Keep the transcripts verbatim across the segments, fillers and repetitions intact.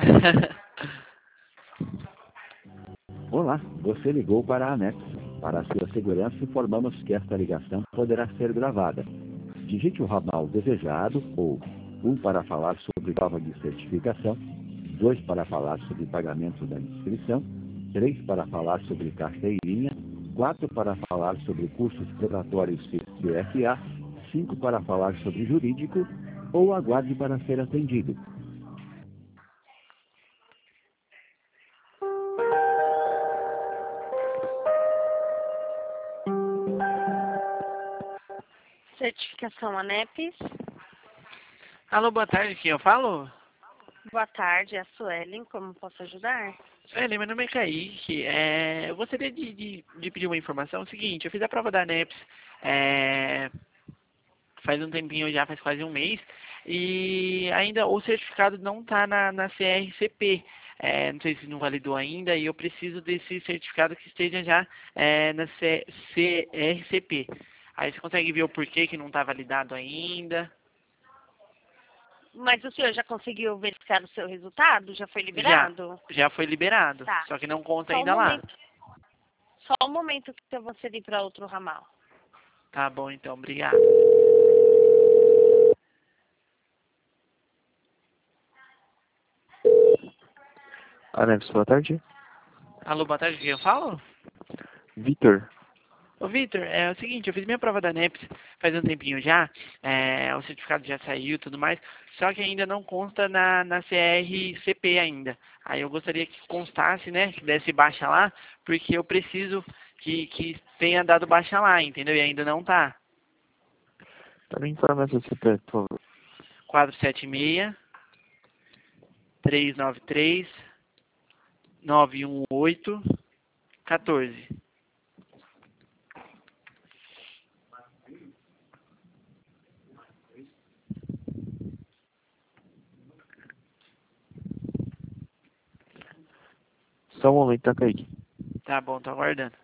Olá, você ligou para a ANEX. Para a sua segurança, informamos que esta ligação poderá ser gravada. Digite o ramal desejado ou um para falar sobre prova de certificação, dois para falar sobre pagamento da inscrição, três para falar sobre carteirinha, quatro para falar sobre cursos preparatórios P F A, cinco para falar sobre jurídico ou aguarde para ser atendido. Certificação ANEPS. Alô, boa tarde, quem eu falo? Boa tarde, é a Suelen, como posso ajudar? Sueli, meu nome é Kaique. É, eu gostaria de, de, de pedir uma informação. É o seguinte, eu fiz a prova da ANEPS é, faz um tempinho já, faz quase um mês, e ainda o certificado não está na, na C R C P. É, não sei se não validou ainda, e eu preciso desse certificado que esteja já é, na C R C P. Aí você consegue ver o porquê que não está validado ainda? Mas o senhor já conseguiu verificar o seu resultado? Já foi Já, liberado? já foi liberado, Tá. só que não conta Só um ainda lá. momento. Só um momento que eu vou cedir para outro ramal. Tá bom, então, obrigado. ANEPS, boa tarde. Alô, boa tarde, quem eu falo? Vitor. Ô, Vitor, é o seguinte, eu fiz minha prova da ANEPS faz um tempinho já, é, o certificado já saiu e tudo mais, só que ainda não consta na, na C R C P ainda. Aí eu gostaria que constasse, né, que desse baixa lá, porque eu preciso que, que tenha dado baixa lá, entendeu? E ainda não tá. Tá me informando essa C P, por favor. quatro sete seis, três nove três, nove um oito, um quatro. Só um momento, tá, Kaique? Tá bom, tô aguardando.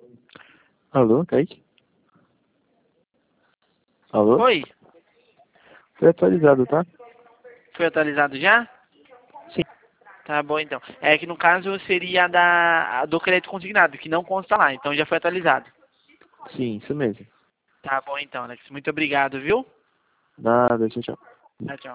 Alô, Kaique? Alô? Oi? Foi atualizado, tá? Foi atualizado já? Sim. Tá bom, então. É que no caso seria a da, a do crédito consignado, que não consta lá, então já foi atualizado. Sim, isso mesmo. Tá bom, então, Alex. Muito obrigado, viu? Nada, tchau, tchau. Tchau, tchau.